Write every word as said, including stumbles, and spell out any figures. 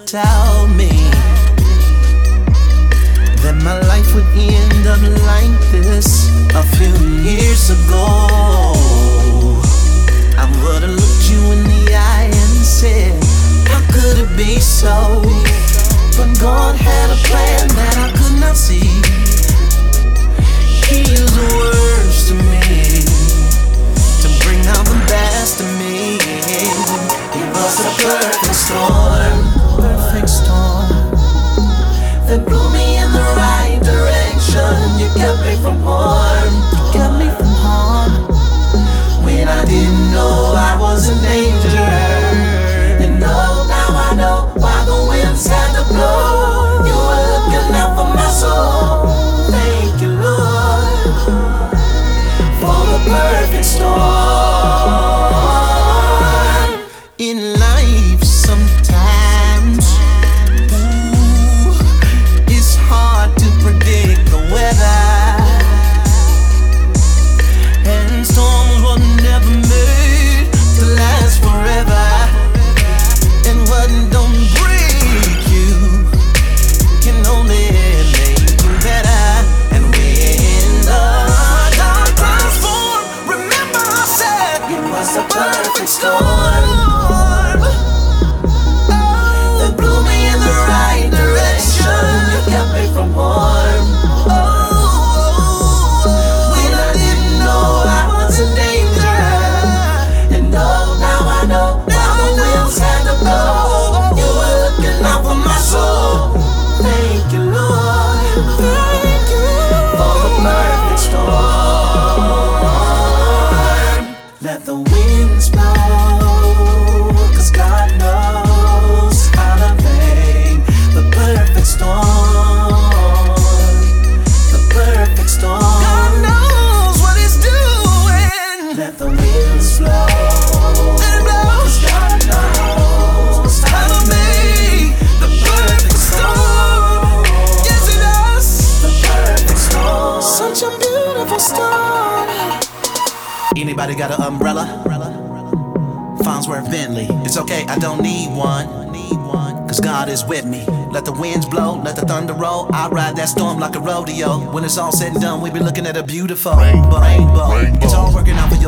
tell me that my life would end up like this a few years ago. I would've looked you in the eye and said, how could it be so? But God had a plan that I could not see. He used the words to me to bring out the best of me. It was a perfect storm, perfect storm that blew me in the right direction. You kept me from harm, you kept me from harm when I didn't know I was in danger. And oh, now I know why the winds had to blow. You were looking out for my soul. Thank you, Lord, for the perfect storm. In life sometimes, ooh, it's hard to predict the weather, and storms were never made to last forever. And what don't break you can only make you better. And when the dark clouds form, remember I said it was a perfect storm that blew me in the right direction. You kept me from harm, oh, when I didn't know I was in danger. And oh, now I know why the winds had to blow. You were looking out for my soul. Thank you, Lord, thank you for the perfect storm. Let the winds blow, 'cause God knows how to make the perfect storm. The perfect storm. God knows what He's doing. Let the winds blow, 'cause God knows how to make the perfect storm. Yes, He does. The perfect storm. Such a beautiful storm. Anybody got an umbrella? Farnsworth Bentley. It's okay, I don't need one, 'cause God is with me. Let the winds blow, let the thunder roll. I ride that storm like a rodeo. When it's all said and done, we be looking at a beautiful rainbow. Rainbow. It's all working out for your